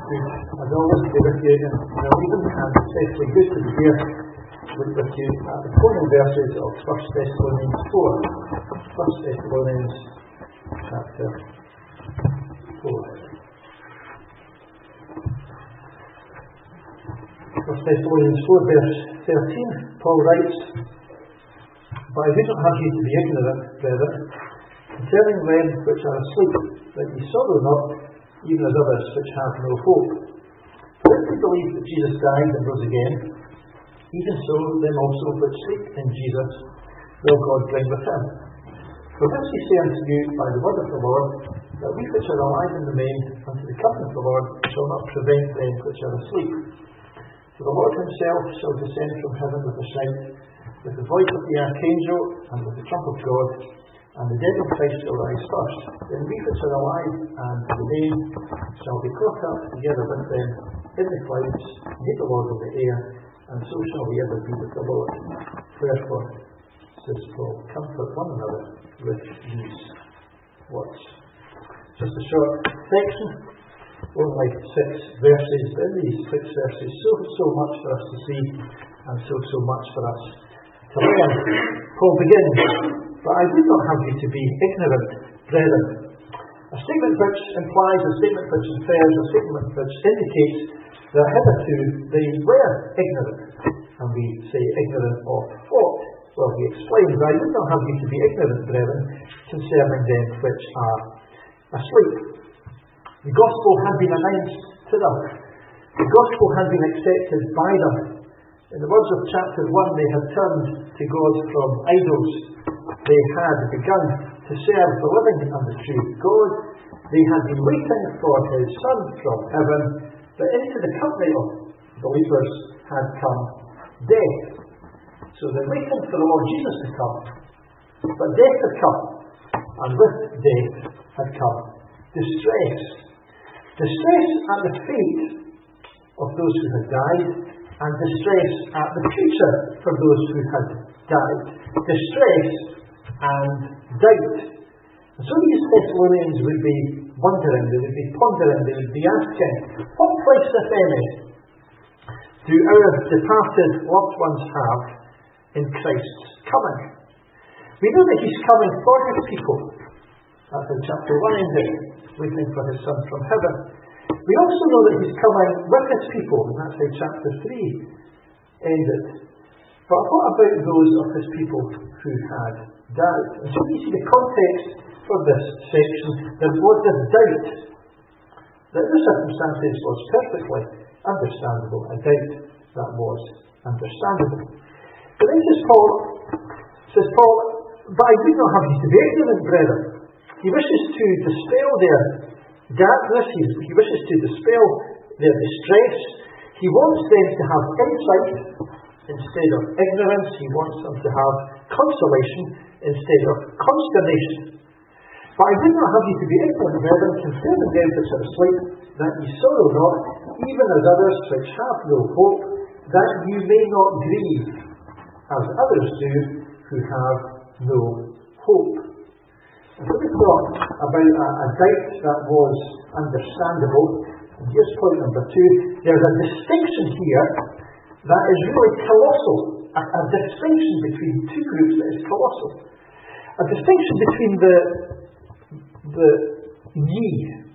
As always, to be with you in the reading, and especially good to be here with you at the closing verses of 1 Thessalonians 4. 1 Thessalonians chapter 4. 1 Thessalonians 4 verse 13, Paul writes, "But I would not have you to be ignorant, brethren, concerning them which are asleep, that ye sorrow not, even as others which have no hope. For if we believe that Jesus died and rose again, even so them also which sleep in Jesus will God bring with him. For this we say unto you by the word of the Lord, that we which are alive and remain unto the coming of the Lord shall not prevent them which are asleep. For the Lord himself shall descend from heaven with a shout, with the voice of the archangel, and with the trump of God, and the dead in Christ shall rise first. Then we which are alive and remain shall be caught up together with them in the clouds, to meet the Lord of the air, and so shall we ever be with the Lord. Therefore, says Paul, comfort one another with these words." Just a short section, only 6 verses. In these 6 verses, so much for us to see, and so much for us to learn. Paul begins, "But I would not have you to be ignorant, brethren." A statement which implies, a statement which infers, a statement which indicates that hitherto they were ignorant. And we say ignorant of what? Well, he explains, "I would not have you to be ignorant, brethren, concerning them which are asleep." The gospel had been announced to them. The gospel had been accepted by them. In the words of chapter 1, they had turned to God from idols. They had begun to serve the living and the true God. They had been waiting for his Son from heaven, but into the company of believers had come death. So they're waiting for the Lord Jesus to come, but death had come, and with death had come distress. Distress at the fate of those who had died, and distress at the future for those who had died. Distress and doubt. And so these Thessalonians would be wondering, they would be pondering, they would be asking, what place, if any, do our departed loved ones have in Christ's coming? We know that he's coming for his people. That's in chapter 1 ended, waiting for his Son from heaven. We also know that he's coming with his people, and that's how chapter 3 ended. But what about those of his people who had died? And so you see the context for this section. There was this doubt that in the circumstances was perfectly understandable, a doubt that was understandable. But then says Paul, "But I would not have you to be ignorant, brethren." He wishes to dispel their darkness, he wishes to dispel their distress. He wants them to have insight instead of ignorance. He wants them to have consolation instead of consternation. "But I would not have you to be ignorant, brethren, concerning them which are asleep, that ye sorrow not, even as others which have no hope, that you may not grieve, as others do who have no hope." And so we thought about a doubt that was understandable. And here's point number 2. There's a distinction here that is really colossal. A distinction between 2 groups that is colossal. A distinction between the ye,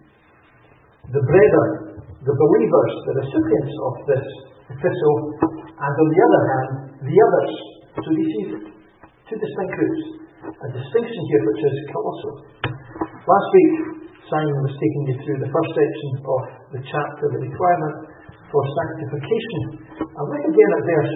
the brethren, the believers, the recipients of this epistle, and on the other hand, the others. So we see 2 distinct groups. A distinction here which is colossal. Last week, Simon was taking you through the first section of the chapter, the requirement for sanctification. And look again at verse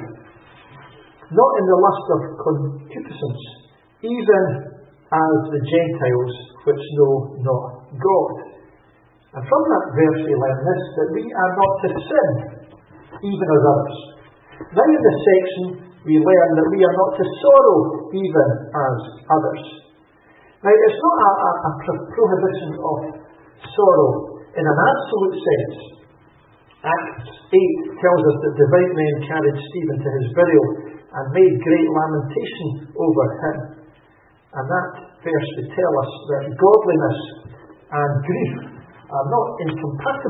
5. "Not in the lust of concupiscence, even as the Gentiles which know not God." And from that verse we learn this, that we are not to sin, even as others. Now in this section, we learn that we are not to sorrow even as others. Now, it's not a prohibition of sorrow in an absolute sense. Acts 8 tells us that devout men carried Stephen to his burial and made great lamentation over him. And that verse would tell us that godliness and grief are not incompatible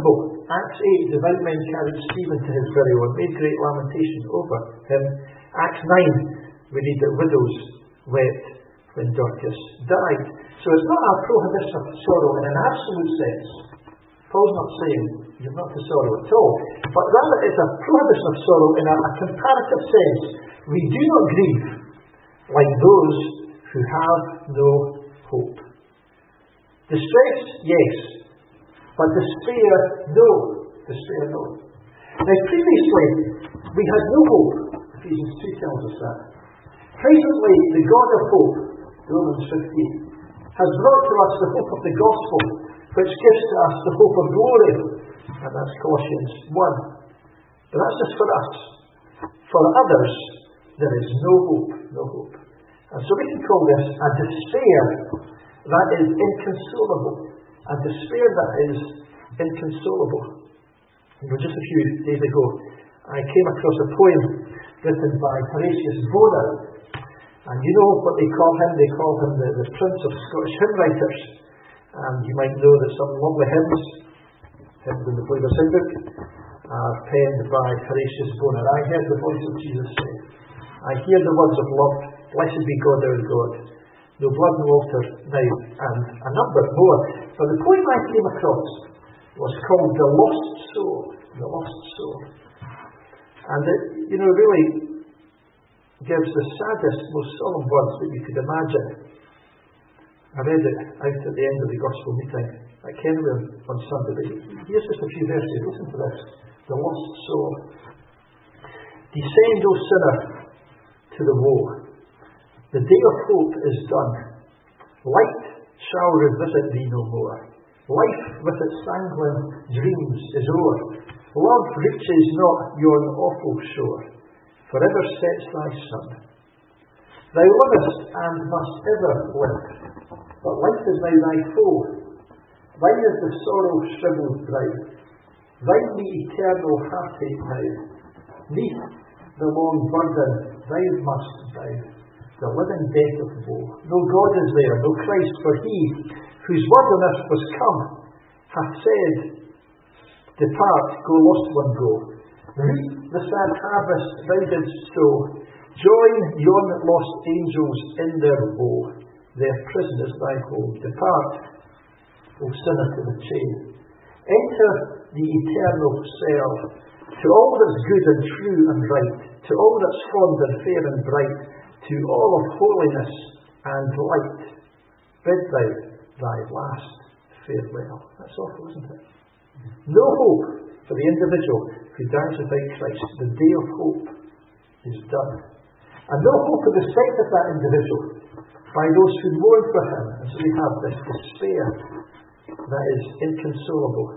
Acts 8, devout men carried Stephen to his burial and made great lamentation over him. Acts 9, we read that widows wept when Dorcas died. So it's not a prohibition of sorrow in an absolute sense. Paul's not saying you're not to sorrow at all, but rather it's a prohibition of sorrow in a comparative sense. We do not grieve like those who have no hope. Distress, yes, but despair, no. Despair, no. Now previously, we had no hope. Ephesians 2 tells us that. Presently, the God of hope, Romans 15, has brought to us the hope of the gospel, which gives to us the hope of glory. And that's Colossians 1. But that's just for us. For others, there is no hope. No hope. And so we can call this a despair that is inconsolable. A despair that is inconsolable. Just a few days ago, I came across a poem written by Horatius Bonar. And you know what they call him? They call him the Prince of Scottish hymn writers. And you might know that some lovely hymns in the Believer's Hymn Book, are penned by Horatius Bonar. I heard the voice of Jesus say, I hear the words of love, blessed be God our God. No blood, no altar now, and a number more. But the poem I came across was called The Lost Soul. The Lost Soul. And it, really gives the saddest, most solemn words that you could imagine. I read it out at the end of the gospel meeting at Kenilworth on Sunday. But here's just a few verses. Listen to this. The lost soul. Descend, O sinner, to the woe. The day of hope is done. Light shall revisit thee no more. Life with its sanguine dreams is o'er. Love reaches not yon awful shore. Forever sets thy sun. Thou livest and must ever live, but life is now thy foe. Thine is the sorrow shrivelled brow. Thine the eternal heartache now. Neath the long burden thou must bow. The living death of woe. No God is there, no Christ, for he, whose word on earth was come, hath said, Depart, go lost one go. Reap the sad harvest thou didst sow. Join yon lost angels in their woe. Their prison is thy home. Depart, O sinner, to the chain. Enter the eternal cell. To all that's good and true and right. To all that's fond and fair and bright. To all of holiness and light. Bid thou thy last farewell. That's awful, isn't it? No hope for the individual who dies without Christ. The day of hope is done. And no hope in the sight of that individual by those who mourn for him. And so we have this despair that is inconsolable.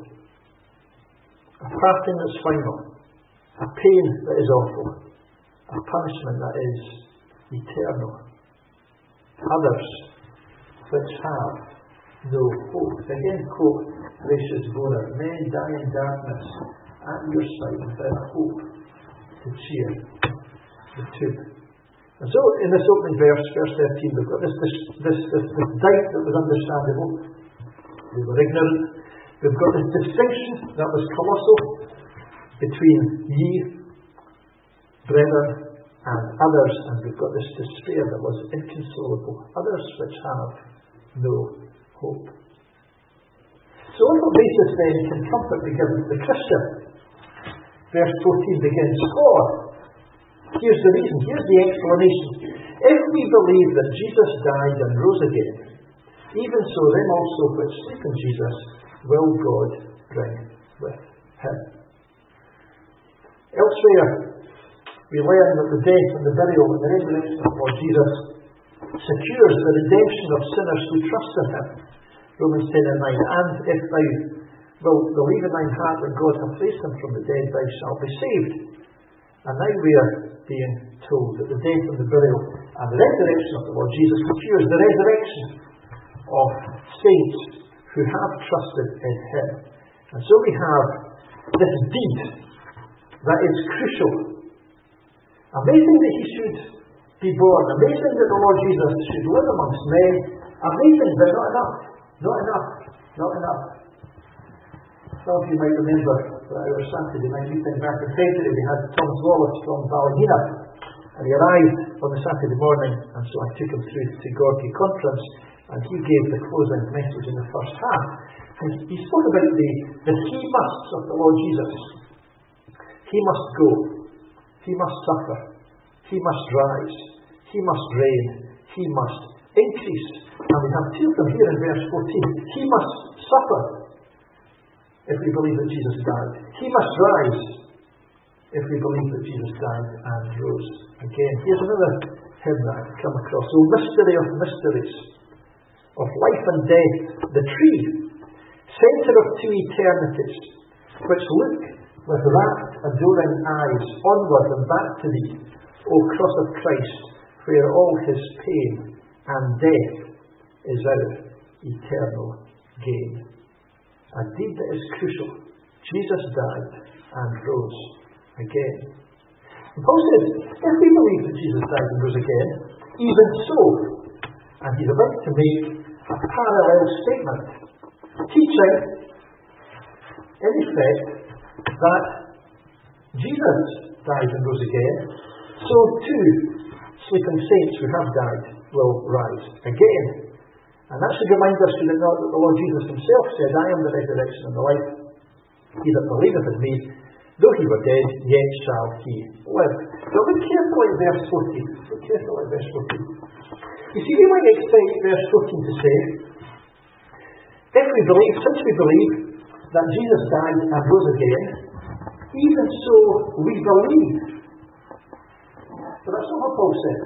A parting that's final. A pain that is awful. A punishment that is eternal. Others which have no hope. Again, quote Horatius Bonar, men die in darkness at your sight without hope to cheer the tomb. And so in this opening verse, verse 13, we've got this doubt that was understandable. They were ignorant. We've got this distinction that was colossal between ye, brethren, and others, and we've got this despair that was inconsolable. Others which have no hope. So on what basis then can comfort be given to the Christian? Verse 14 begins, For, here's the reason, here's the explanation. If we believe that Jesus died and rose again, even so them also which sleep in Jesus will God bring with him. Elsewhere, we learn that the death and the burial and the resurrection of Lord Jesus secures the redemption of sinners who trust in him. Romans 10 and 9. And if thou wilt believe in thine heart that God hath raised him from the dead, thou shalt be saved. And now we are being told that the death and the burial and the resurrection of the Lord Jesus secures the resurrection of saints who have trusted in him. And so we have this deed that is crucial. Amazing that he should be born. Amazing that the Lord Jesus should live amongst men. Amazing, but not enough. Not enough. Not enough. Some of you might remember that our Saturday night meeting back in February we had Thomas Wallace from Ballymena, and he arrived on the Saturday morning, and so I took him through to Gorky Conference, and he gave the closing message in the first half. And he spoke about the he musts of the Lord Jesus. He must go, he must suffer, he must rise, he must reign, he must increase. And we have two of them here in verse 14. He must suffer if we believe that Jesus died. He must rise if we believe that Jesus died and rose again. Here's another hymn that I've come across. O mystery of mysteries, of life and death, the tree, centre of two eternities, which look with rapt, adoring eyes onward and back to thee, O cross of Christ, where all his pain and death is our eternal gain. A deed that is crucial. Jesus died and rose again. And Paul says, if we believe that Jesus died and rose again, even so, and he's about to make a parallel statement, teaching, in effect, that Jesus died and rose again, so too sleeping saints who have died will rise again. And that should remind us, should it not, that the Lord Jesus himself said, I am the resurrection and the life. He that believeth in me, though he were dead, yet shall he live. But look carefully at verse 14. Look carefully at verse 14. You see, we might expect verse 14 to say, since we believe that Jesus died and rose again, even so we believe. But that's not what Paul says.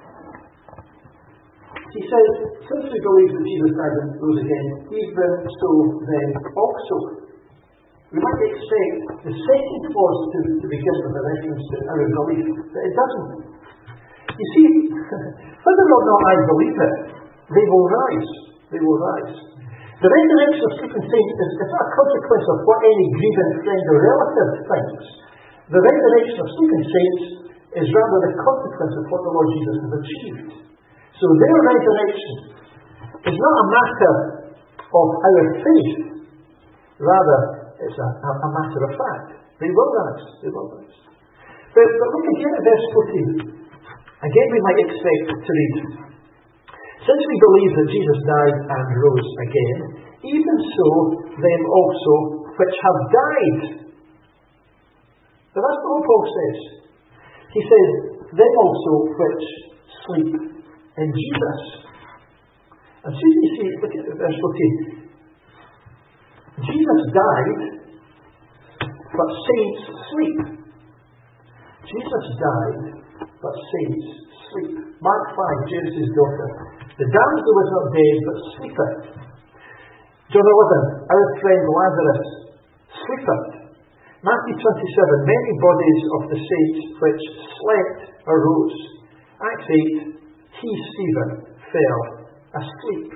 He says, since we believe that Jesus died and rose again, even so then also. We might expect the second clause to be given with a reference to our belief, but it doesn't. You see, whether or not I believe it, they will rise. They will rise. The resurrection of sleeping saints is not a consequence of what any grieving friend or relative thinks. The resurrection of sleeping saints is rather the consequence of what the Lord Jesus has achieved. So their resurrection is not a matter of our faith. Rather, it's a matter of fact. They will rise. They will rise. But look again at verse 14. Again we might expect to read, since we believe that Jesus died and rose again, even so them also which have died. But that's not what Paul says. He says, them also which sleep in Jesus. And so you see, look at verse 14. Jesus died, but saints sleep. Jesus died, but saints sleep. Mark 5, Jairus' daughter. The damsel is not dead, but sleepeth. John 11, our friend Lazarus sleepeth. Matthew 27, many bodies of the saints which slept arose. Acts 8, he, Stephen, fell asleep.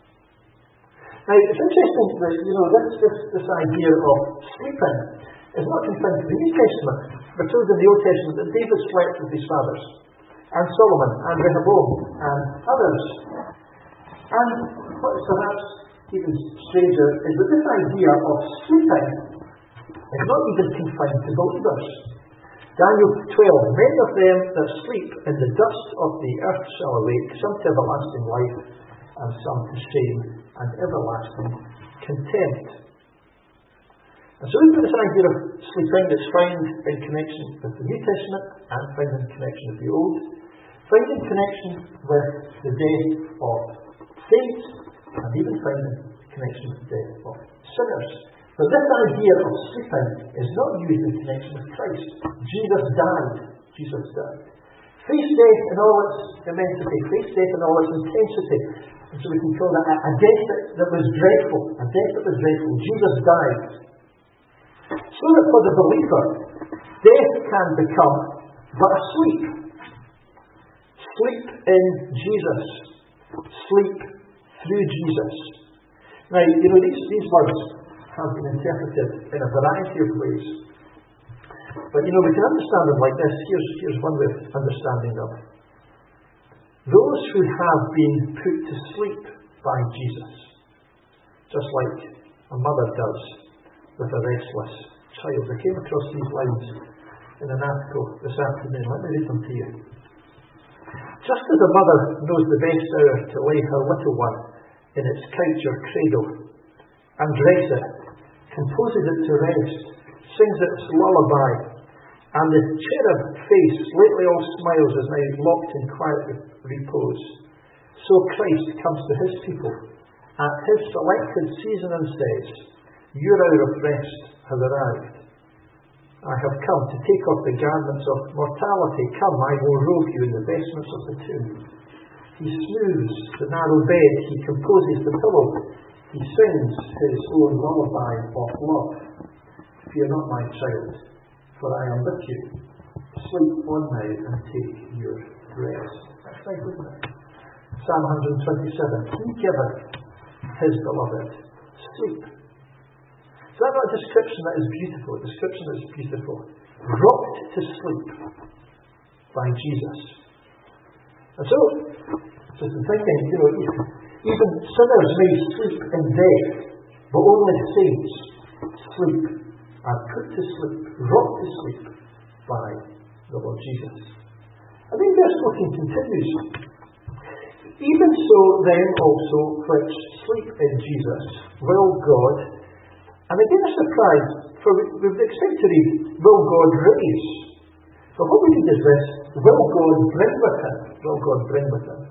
Now, it's interesting that this idea of sleeping is not confined to the New Testament. We're told in the Old Testament that David slept with his fathers, and Solomon, and Rehoboam, and others. And what is perhaps even stranger is that this idea of sleeping is not even confined to believers. Daniel 12, many of them that sleep in the dust of the earth shall awake, some to everlasting life, and some to shame and everlasting contempt. And so we've got this idea of sleeping that's found in connection with the New Testament and found in connection with the Old, found in connection with the death of saints, and even found in connection with the death of sinners. But this idea of sleeping is not used in connection with Christ. Jesus died. Jesus died. Face death in all its immensity, face death in all its intensity. And so we can call that a death that was dreadful. A death that was dreadful. Jesus died. So that for the believer, death can become but a sleep. Sleep in Jesus. Sleep through Jesus. Now, these words have been interpreted in a variety of ways. But we can understand them like this. Here's one way of understanding them. Those who have been put to sleep by Jesus, just like a mother does with a restless child. I came across these lines in an article this afternoon. Let me read them to you. Just as a mother knows the best hour to lay her little one in its couch or cradle, undress it, composes it to rest, sings its lullaby, and the cherub face, lately all smiles, is now locked in quiet repose, so Christ comes to his people at his selected season and says, your hour of rest has arrived. I have come to take off the garments of mortality. Come, I will robe you in the vestments of the tomb. He smooths the narrow bed. He composes the pillow. He sings his own lullaby of love. Fear not, my child, for I am with you. Sleep on now and take your rest. That's nice, isn't it? Psalm 127. He giveth his beloved sleep. Is that not a description that is beautiful? A description that is beautiful. Rocked to sleep by Jesus. And so, just in thinking, even sinners may sleep in death, but only saints sleep, are put to sleep, rocked to sleep by the Lord Jesus. And then verse 14 continues. Even so then also which sleep in Jesus will God. And again a surprise, for we would expect to read, will God raise? But what we read is this, will God bring with him? Will God bring with him?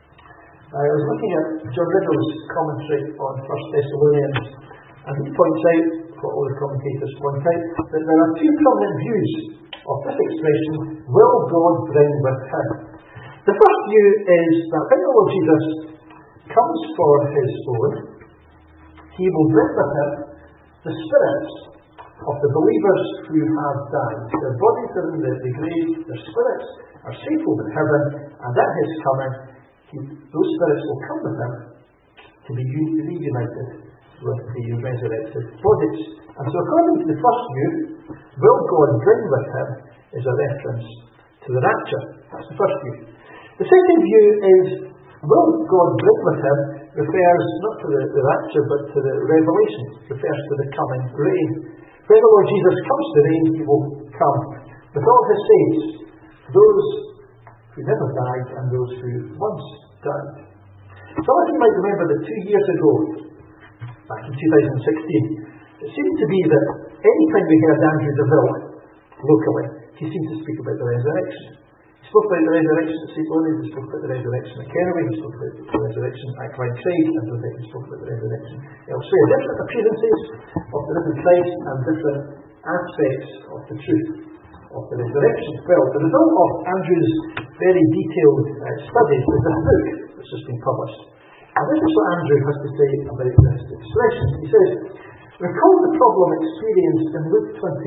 I was looking at John Riddle's commentary on 1 Thessalonians, and he points out, what all the commentators point out, that there are two prominent views of this expression, will God bring with him? The first view is that when the Lord Jesus comes for his own, he will bring with him the spirits of the believers who have died. Their bodies are in the grave, their spirits are safe over in heaven, and at his coming, those spirits will come with him to be reunited with the resurrected bodies. And so according to the first view, will God bring with him is a reference to the rapture. That's the first view. The second view is, will God bring with him refers not to the rapture but to the revelation, refers to the coming reign. When the Lord Jesus comes to reign, he will come with all his saints, those who never died and those who once died. Some of you might remember that 2 years ago, back in 2016, it seemed to be that any time we heard Andrew DeVille locally, he seemed to speak about the resurrection. He spoke about the resurrection at St. Lawrence, he spoke about the resurrection at Kennewy, he spoke about the resurrection at Clyde-Craig, and he spoke about the resurrection elsewhere. Different appearances of the risen Christ and different aspects of the truth of the resurrection. Well, the result of Andrew's very detailed studies is this book that's just been published. And this is what Andrew has to say about this expression. He says, recall the problem experienced in Luke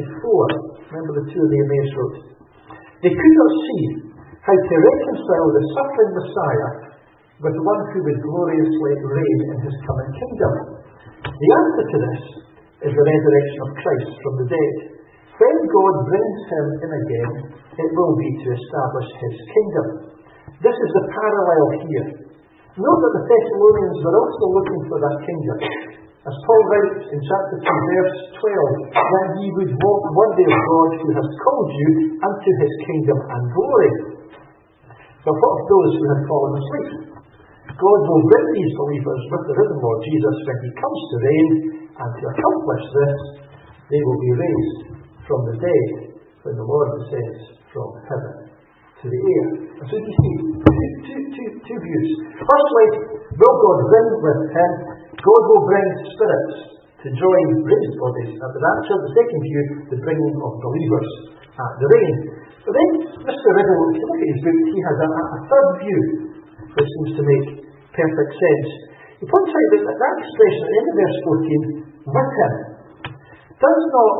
24. Remember the two of the Emmaus Road. They could not see how to reconcile the suffering Messiah with one who would gloriously reign in his coming kingdom. The answer to this is the resurrection of Christ from the dead. When God brings him in again, it will be to establish his kingdom. This is the parallel here. Note that the Thessalonians were also looking for that kingdom. As Paul writes in chapter 2, verse 12, that ye would walk worthy of God who has called you unto his kingdom and glory. But what of those who have fallen asleep? God will bring these believers with the risen Lord Jesus when he comes to reign, and to accomplish this, they will be raised from the dead when the Lord descends from heaven to the air. And so you see, two views. Firstly, will God bring with him? God will bring spirits to join raised bodies at the rapture. The second view, the bringing of believers at the reign. But then Mr. Riddle, if you look at his book, he has a third view which seems to make perfect sense. He points out that that expression at the end of verse 14, with him, does not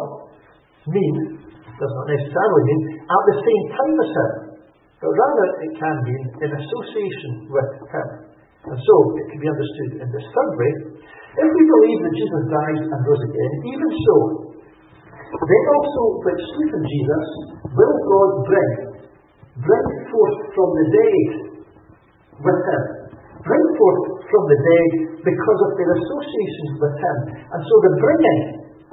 necessarily mean at the same time as him, but rather it can mean in association with him. And so it can be understood in this third way. If we believe that Jesus died and rose again, even so, then also which sleep in Jesus will God bring forth from the dead with him. Bring forth from the dead because of their associations with him. And so the bringing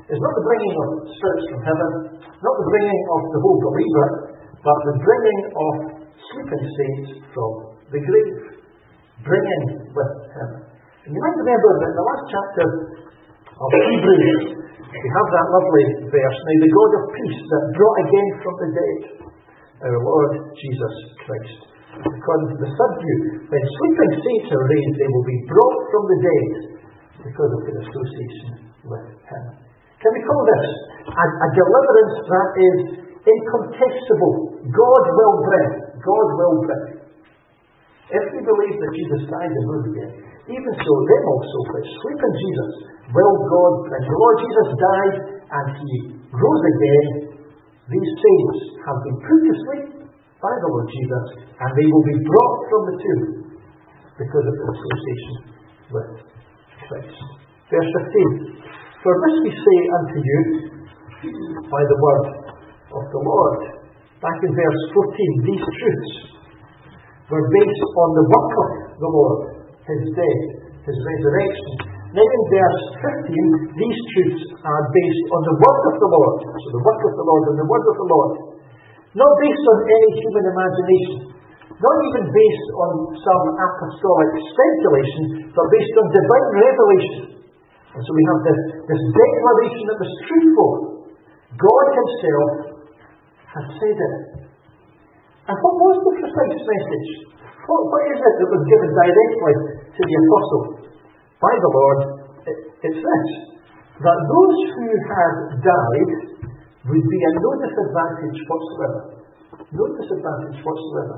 is not the bringing of spirits from heaven, not the bringing of the whole believer, but the bringing of sleeping saints from the grave. Bringing with him. And you might remember that in the last chapter of Hebrews, we have that lovely verse, now the God of peace that brought again from the dead our Lord Jesus Christ. According to the subview, when sleeping saints are raised, they will be brought from the dead because of their association with him. Can we call this a deliverance that is incontestable? God will bring. God will bring. If we believe that Jesus died and rose again, even so, them also, which sleep in Jesus, will God bring. The Lord Jesus died and he rose again. These saints have been put to sleep by the Lord Jesus, and they will be brought from the tomb because of their association with Christ. Verse 15. For this we say unto you by the word of the Lord. Back in verse 14, these truths were based on the work of the Lord, his death, his resurrection. Now in verse 15, these truths are based on the word of the Lord. So the work of the Lord and the word of the Lord. Not based on any human imagination. Not even based on some apostolic speculation, but based on divine revelation. And so we have this declaration that was truthful. God himself has said it. And what was the precise message? What is it that was given directly to the apostle by the Lord? It's this, that those who had died would be at no disadvantage whatsoever. No disadvantage whatsoever.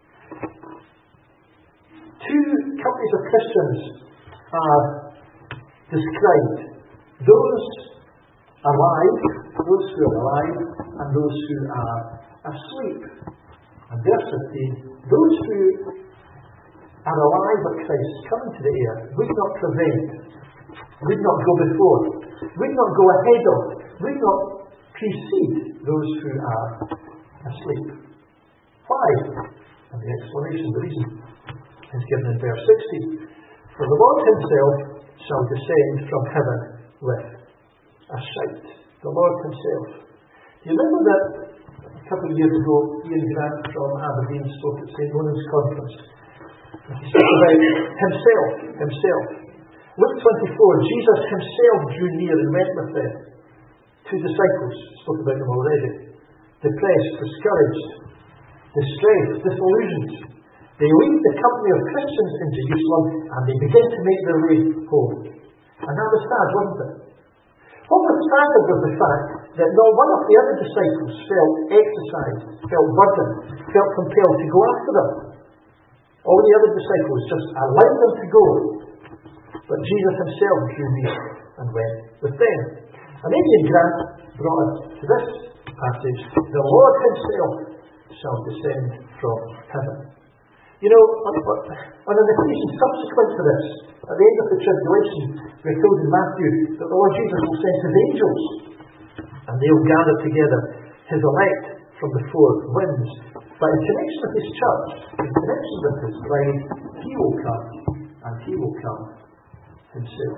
Two companies of Christians are described. Those alive, those who are alive, and those who are asleep. And verse 15, those who are alive at Christ coming to the air would not prevent, would not go before, would not go ahead of, would not precede those who are asleep. Why? And the explanation, the reason, is given in verse 16. For the Lord himself shall descend from heaven with a shout. The Lord himself. Do you remember that a couple of years ago, Ian Grant from Aberdeen spoke at St. Ronan's Conference? And he spoke about himself. Luke 24, Jesus himself drew near and went with them. Two disciples, spoke about them already. Depressed, discouraged, distressed, disillusioned. They leave the company of Christians in Jerusalem and they begin to make their way home. And that was sad, wasn't it? What was sadder was the fact that not one of the other disciples felt exercised, felt burdened, felt compelled to go after them. All the other disciples just allowed them to go. But Jesus himself drew near and went with them. And Ian Grant brought us to this passage. The Lord himself shall descend from heaven. You know, on an occasion subsequent to this, at the end of the tribulation, we're told in Matthew that the Lord Jesus will send his angels and they'll gather together his elect from the four winds. But in connection with his church, in connection with his bride, he will come, and he will come himself.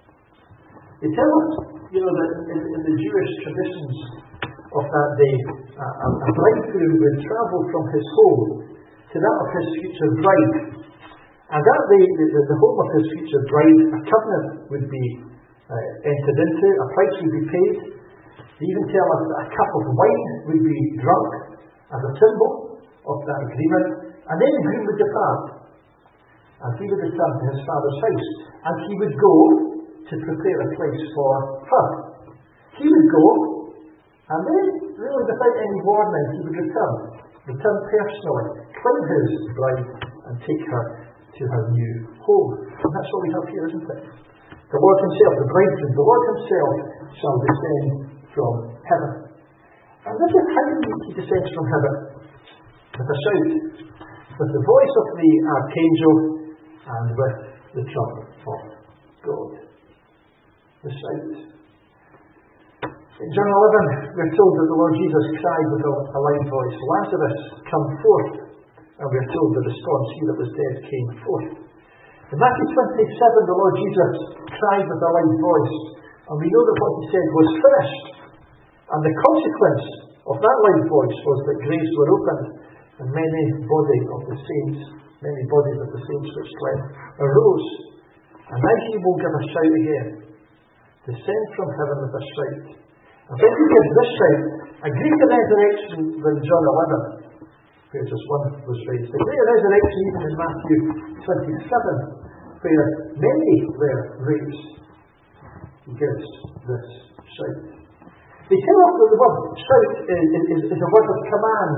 They tell us, you know, that in the Jewish traditions of that day, a bridegroom would travel from his home to that of his future bride. And that day, the home of his future bride, a covenant would be entered into, a price would be paid. They even tell us that a cup of wine would be drunk as a symbol of that agreement. And then the groom would depart. And he would return to his father's house. And he would go to prepare a place for her. He would go, and then, really without any warning, he would return personally, claim his bride, and take her to her new home. And that's what we have here, isn't it? The Lord himself, the bridegroom, the Lord himself shall descend from heaven. And this is how he descends from heaven. With a shout, with the voice of the archangel, and with the trumpet of God. The shout. In John 11, we're told that the Lord Jesus cried with a loud voice, Lazarus, come forth. And we're told the response, he that was dead came forth. In Matthew 27, the Lord Jesus cried with a loud voice, And we know that what he said was finished. And the consequence of that loud voice was that graves were opened, and many bodies of the saints which slept arose. And now he will give a shout again, descend from heaven with a shout. And when he gives this shout, a greater resurrection than John 11, where just one was raised. A greater resurrection even in Matthew 27, where many were raised. He gives this shout. They tell us that the word shout is a word of command.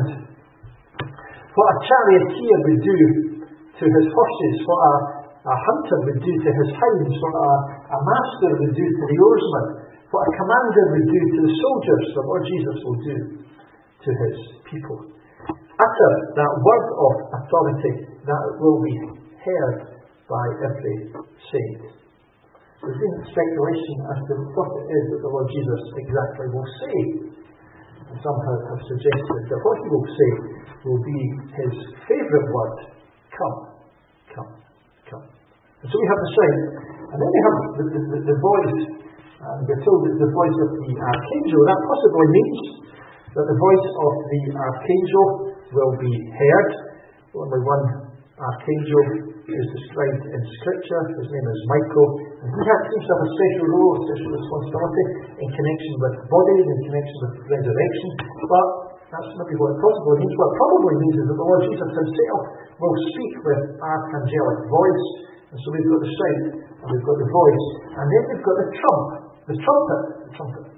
What a charioteer would do to his horses, what a hunter would do to his hounds, what a master would do to the oarsmen, what a commander would do to the soldiers, the Lord Jesus will do to his people. Utter that word of authority that will be heard by every saint. There's been speculation as to what it is that the Lord Jesus exactly will say. And some have suggested that what he will say will be his favourite word, come, come, come. And so we have the shout, and then we have the voice, and we're told that the voice of the archangel. That possibly means that the voice of the archangel will be heard. Only one archangel is described in Scripture. His name is Michael, and he seems to have a special role, a special responsibility in connection with bodies, in connection with resurrection. But that's maybe what it possibly means. What it probably means is that the Lord Jesus himself will speak with archangelic voice. And so we've got the shout, and we've got the voice, and then we've got the trumpet.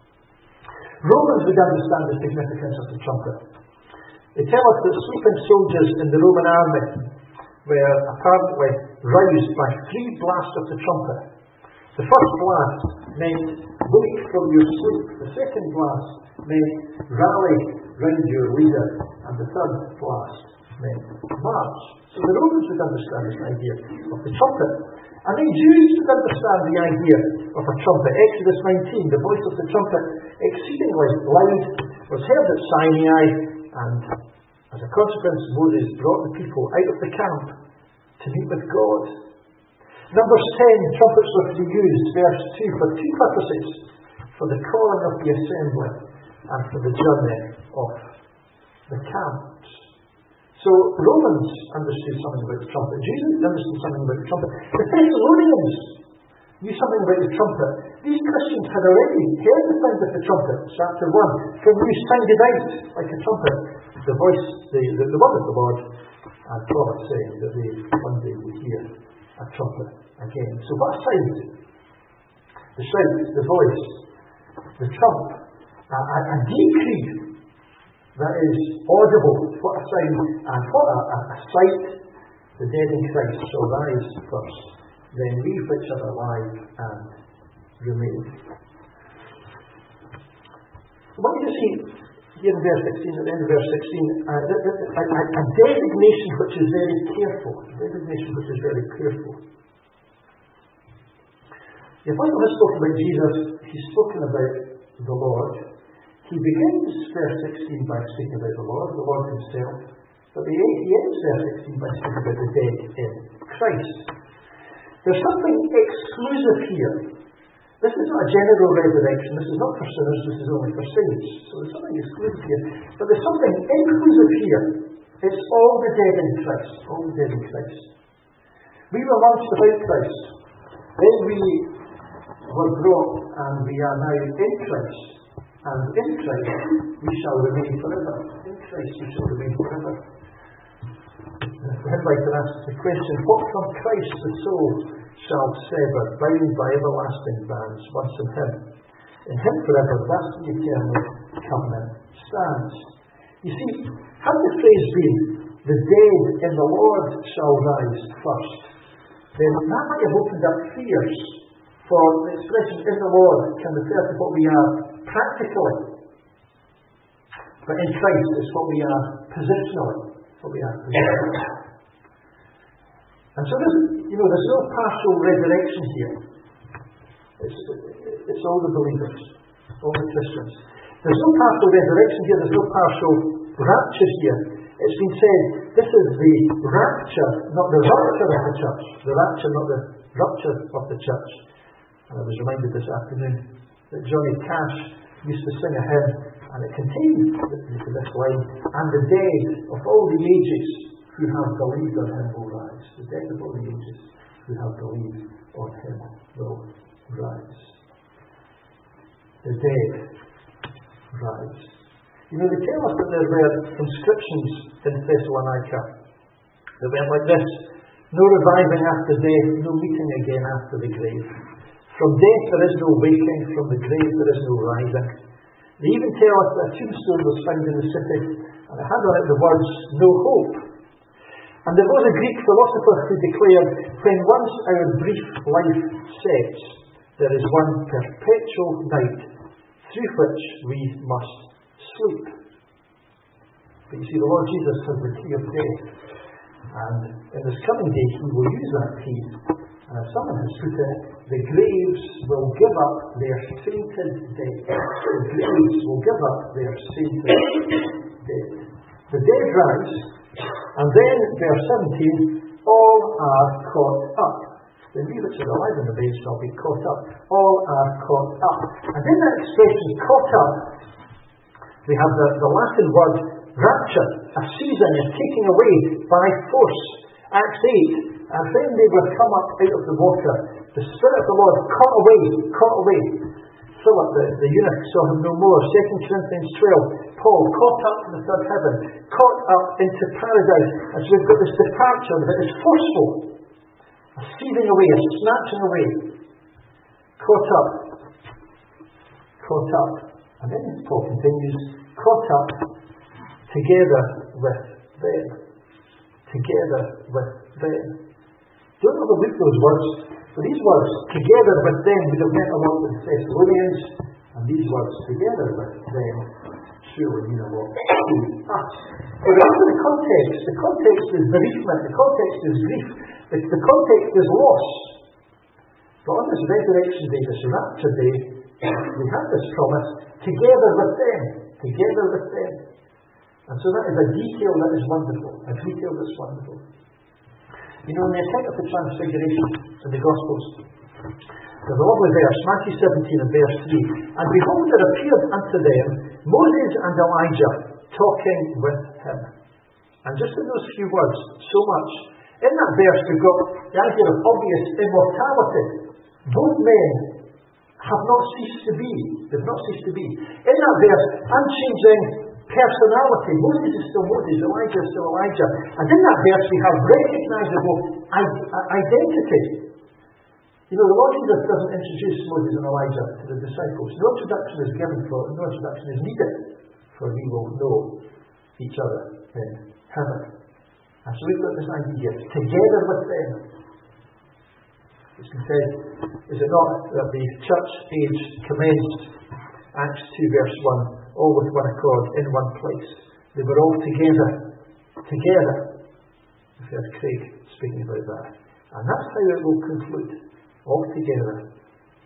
Romans would understand the significance of the trumpet. They tell us that sleeping soldiers in the Roman army were apparently roused by 3 blasts of the trumpet. The first blast meant wake from your sleep. The second blast meant rally round your leader. And the third blast meant march. So the Romans would understand this idea of the trumpet. And then Jews would understand the idea of a trumpet. Exodus 19, the voice of the trumpet, exceedingly loud, was heard at Sinai, and as a consequence, Moses brought the people out of the camp to meet with God. Numbers 10, trumpets were to be used, verse 2, for 2 purposes: for the calling of the assembly and for the journey of the camps. So Romans understood something about the trumpet. Jews understood something about the trumpet. The Thessalonians knew something about the trumpet. These Christians had already heard the sound of the trumpet. Chapter 1, from you sounded out like a trumpet, the voice, the word of the Lord, and prophets saying that they one day would hear a trumpet again. So what a sound! The shout, the voice, the trump, a decree that is audible. What a sound, and what a sight! The dead in Christ shall rise first, then we which are alive and remain. What do you see here in verse 16, at the end of verse 16? A designation which is very careful. A designation which is very careful. The Apostle has spoken about Jesus, he's spoken about the Lord. He begins verse 16 by speaking about the Lord himself. But he ends verse 16 by speaking about the dead in Christ. There's something exclusive here. This is not a general resurrection. This is not for sinners. This is only for saints. So there's something exclusive here. But there's something inclusive here. It's all the dead in Christ. All the dead in Christ. We were once without Christ. Then we were brought, and we are now in Christ. And in Christ we shall remain forever. In Christ we shall remain forever. The hymn writer asks the question, what from Christ the soul shall sever, bound by everlasting bands, once in him? In him forever, thus the eternal covenant stands. You see, had the phrase been, the dead in the Lord shall rise first, then that might have opened up fears, for the expression in the Lord can refer to what we are practically. But in Christ it's what we are positionally. And so there's no partial resurrection here. It's all the believers, all the Christians. There's no partial resurrection here, there's no partial rapture here. It's been said, this is the rapture, not the rupture of the church. The rapture, not the rupture of the church. I was reminded this afternoon that Johnny Cash used to sing a hymn, and it contained this line, "And the dead of all the ages who have believed on him will rise." The dead of all the ages who have believed on him will rise. The dead rise. You know, they tell us that there were inscriptions in Thessalonica that went like this: "No reviving after death, no meeting again after the grave. From death there is no waking, from the grave there is no rising." They even tell us that a tombstone was found in the city, and it had on it the words, "No hope." And there was a Greek philosopher who declared, "When once our brief life sets, there is one perpetual night through which we must sleep." But you see, the Lord Jesus has the key of death, and in this coming day he will use that key. And as someone has put it, the graves will give up their sainted dead. The graves will give up their sainted dead. The dead rise, and then verse 17, all are caught up. The we which are alive in the bed shall be caught up. All are caught up. And in that expression, caught up, we have the Latin word rapture, a seizing, a taking away by force. Acts 8, and when they were come up out of the water, the Spirit of the Lord caught away. Philip, the eunuch, saw him no more. 2 Corinthians 12, Paul caught up to the third heaven, caught up into paradise. And so we've got this departure that is forceful, a seizing away, a snatching away. Caught up. And then Paul continues, caught up together with them. Together with them. Don't overlook those words. For these words, together with them, would have meant a lot with the Thessalonians, and these words, together with them, surely mean a lot to us. But remember the context. The context is bereavement. The context is grief. The context is loss. But on this resurrection day, this rapture day, we have this promise, together with them. Together with them. And so that is a detail that is wonderful. A detail that's wonderful. You know, in the account of the Transfiguration in the Gospels, there's a lovely verse, Matthew 17 and verse 3. "And behold, there appeared unto them Moses and Elijah talking with him." And just in those few words, so much. In that verse, we've got the idea of obvious immortality. Both men have not ceased to be. They've not ceased to be. In that verse, unchanging personality. Moses is still Moses, Elijah is still Elijah. And in that verse we have recognisable identity. You know, the Lord Jesus doesn't introduce Moses and Elijah to the disciples. No introduction is given for it, no introduction is needed, for we will know each other in heaven. And so we've got this idea, together with them. It's been said, is it not, that the church age commenced, Acts 2 verse 1, all with one accord, in one place. They were all together. We've heard Craig speaking about that. And that's how it will conclude. All together.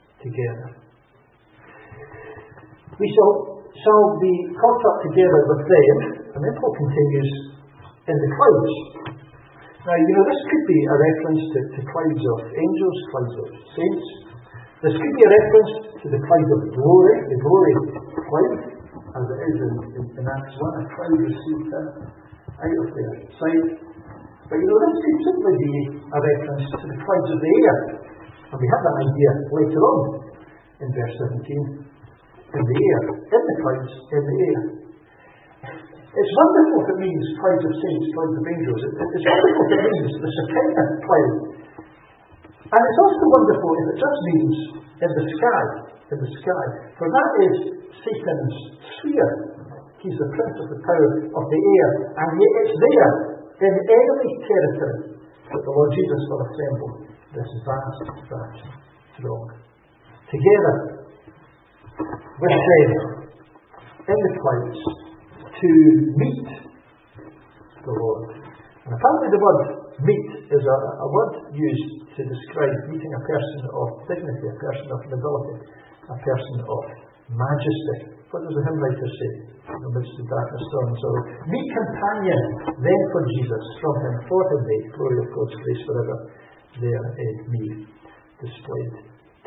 We shall be caught up together with them, and then Paul continues, in the clouds. Now, you know, this could be a reference to clouds of angels, clouds of saints. This could be a reference to the cloud of glory, the glory cloud, as it is in Acts 1, a cloud received out of their sight. But you know, this could simply be a reference to the clouds of the air. And we have that idea later on in verse 17. In the air, in the clouds, in the air. It's wonderful if it means clouds of saints, clouds of angels. It's wonderful if it means the Shekinah cloud. And it's also wonderful if it just means in the sky. For that is Satan's sphere. He's the prince of the power of the air. And yet it's there, in enemy territory, that the Lord Jesus will assemble this vast throng. Together with them in the clouds to meet the Lord. And apparently the word meet is a word used to describe meeting a person of dignity, a person of nobility, a person of majesty. What does the hymn writer say? In the midst of darkness, storm and sorrow. Meet companion, then for Jesus, from him, for him made, glory of God's grace forever, there in me displayed.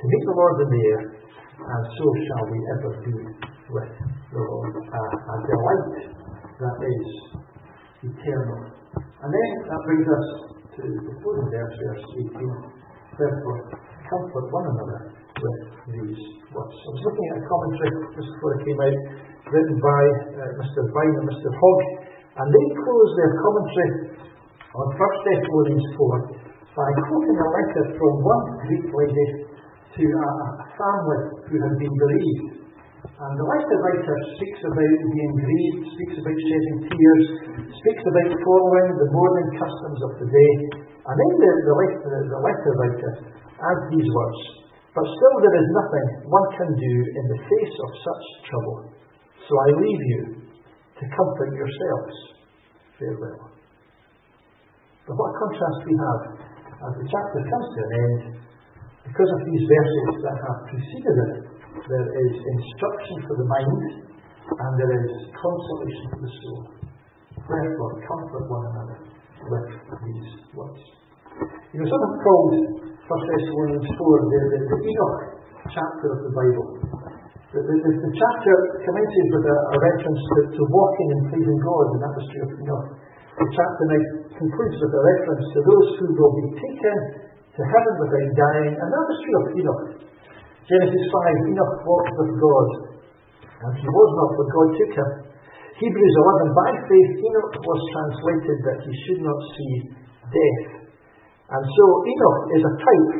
to meet the Lord in the air, and so shall we ever be with the Lord. A delight that is eternal. And then that brings us to the closing verse, verse 18. Therefore, comfort one another with these words. I was looking at a commentary just before it came out, written by Mr. Vine and Mr. Hogg, and they close their commentary on 1 Thessalonians 4 by quoting a letter from one Greek lady to a family who had been bereaved. And the letter writer speaks about being grieved, speaks about shedding tears, speaks about following the mourning customs of the day. And then the letter writer adds these words, but still there is nothing one can do in the face of such trouble. So I leave you to comfort yourselves. Farewell. But what a contrast we have as the chapter comes to an end. Because of these verses that have preceded it, there is instruction for the mind and there is consolation for the soul. Therefore, comfort one another with these words. You know, some have called 1 Thessalonians 4 the Enoch chapter of the Bible. The chapter commences with a reference to walking and pleasing God, and that was true of Enoch. The chapter now concludes with a reference to those who will be taken to heaven without dying, and that was true of Enoch. Genesis 5, Enoch walked with God, and he was not, for God took him. Hebrews 11, by faith Enoch was translated that he should not see death. And so Enoch is a type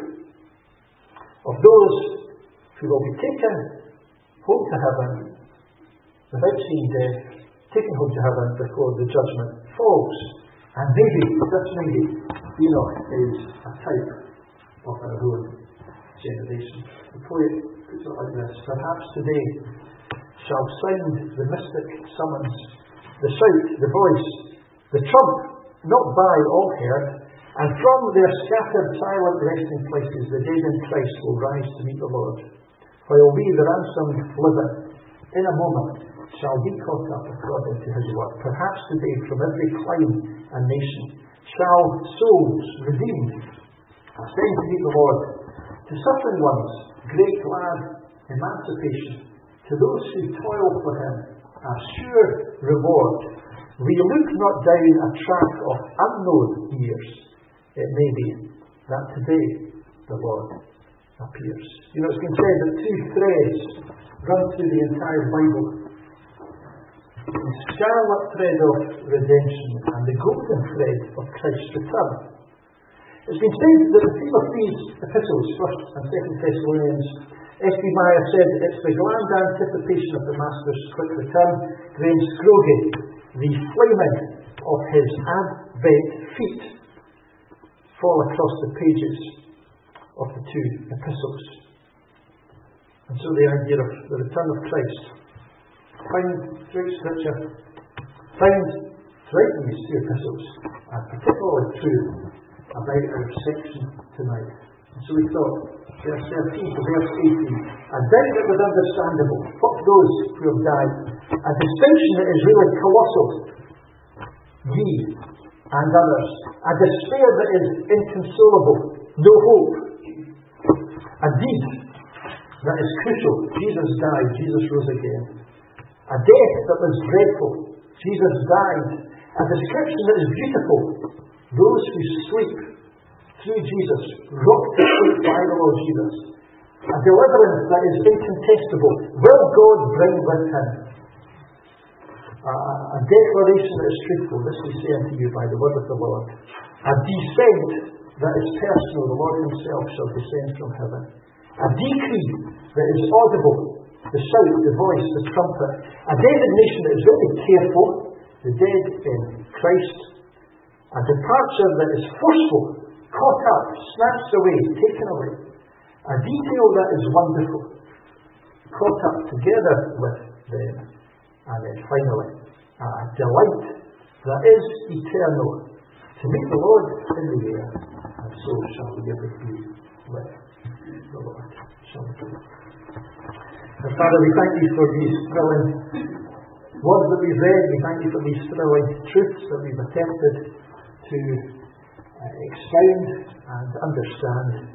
of those who will be taken home to heaven without seeing death, taken home to heaven before the judgment falls. And maybe, just maybe, Enoch is a type of our own generation. The poet puts it like this: perhaps today shall sound the mystic summons, the shout, the voice, the trump, not by all heard, and from their scattered silent resting places the dead in Christ will rise to meet the Lord, while we, the ransomed living, in a moment shall be caught up according to his work. Perhaps today from every clime and nation shall souls redeemed ascend to meet the Lord. To suffering ones, great glad emancipation. To those who toil for him, a sure reward. We look not down a track of unknown years. It may be that today the Lord appears. You know, it's been said that two threads run through the entire Bible: the scarlet thread of redemption and the golden thread of Christ's return. It's been said that the theme of these epistles, 1 and 2 Thessalonians, S.B. Meyer said it's the grand anticipation of the Master's quick return. Graham Scroggie, the flaming of his advent feet, fall across the pages of the two epistles. And so the idea of the return of Christ, found throughout Scripture, found throughout these two epistles, and particularly true about our section tonight. And so we thought, verse 13 to verse 18, a doubt that was understandable, what those who have died, a distinction that is really colossal, ye and others, a despair that is inconsolable, no hope, a deed that is crucial, Jesus died, Jesus rose again, a death that was dreadful, Jesus died, a description that is beautiful, those who sleep through Jesus, rocked to sleep by the Lord Jesus, a deliverance that is incontestable, will God bring with him, a declaration that is truthful, this we say unto you by the word of the Lord, a descent that is personal, the Lord himself shall descend from heaven, a decree that is audible, the shout, the voice, the trumpet, a designation that is very careful, the dead in Christ, a departure that is forceful, caught up, snatched away, taken away, a detail that is wonderful, caught up together with them, and then finally, a delight that is eternal, to meet the Lord in the air, and so shall we ever be with the Lord. Shall we pray? And Father, we thank you for these thrilling words that we've read. We thank you for these thrilling truths that we've attempted to expound and understand.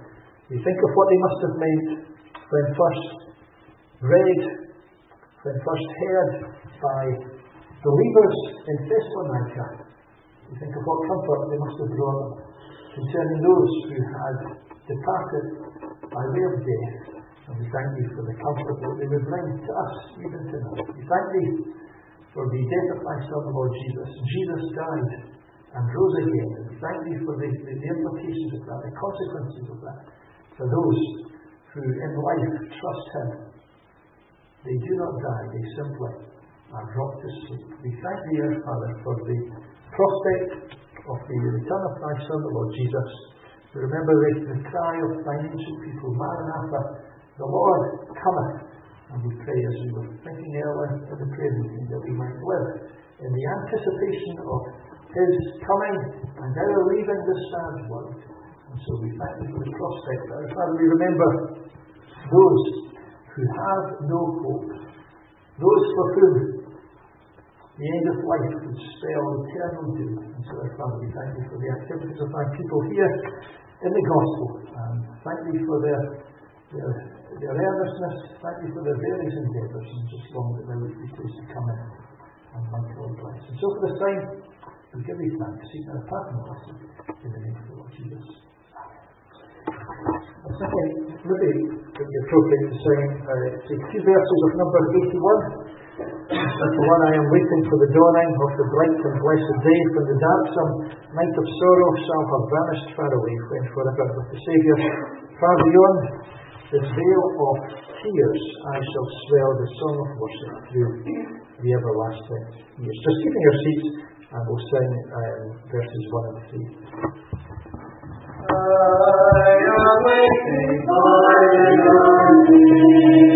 We think of what they must have meant when first read, when first heard by believers in Thessalonica. We think of what comfort they must have brought them concerning those who had departed by way of death. And we thank Thee for the comfort that they would bring to us even tonight. We thank Thee for the death of Thy Son, the Lord Jesus. Jesus died and rose again. And we thank Thee for the implications of that, the consequences of that. For those who in life trust Him, they do not die, they simply are rocked to sleep. We thank Thee, our Father, for the prospect of the return of Thy Son, the Lord Jesus. We remember the cry of Thine ancient people, Maranatha, the Lord cometh. And we pray, as we were thinking earlier in the prayer meeting, that we might live in the anticipation of His coming and our leaving this sad world. And so we thank Thee for the prospect. Our Father, we remember those who have no hope, those for whom the end of life would spell eternal doom. And so, our Father, we thank Thee for the activities of Thy people here in the gospel. And thank Thee for their earnestness. Thank Thee for their various endeavours. And just long that Thou would be pleased to come in and might all bless. And so for this time, we give Thee thanks. Seek our pardon blessing in the name of the Lord Jesus. I think maybe it would be appropriate to sing take two verses of number 81. That's the one, I am waiting for the dawning of the bright and blessed day, when the darksome night of sorrow shall have vanished far away, when forever with the Saviour far beyond the veil of tears I shall swell the song of worship through the everlasting years. Just keeping your seats, and we'll sing verses 1 and 3. I am waiting for the dawning.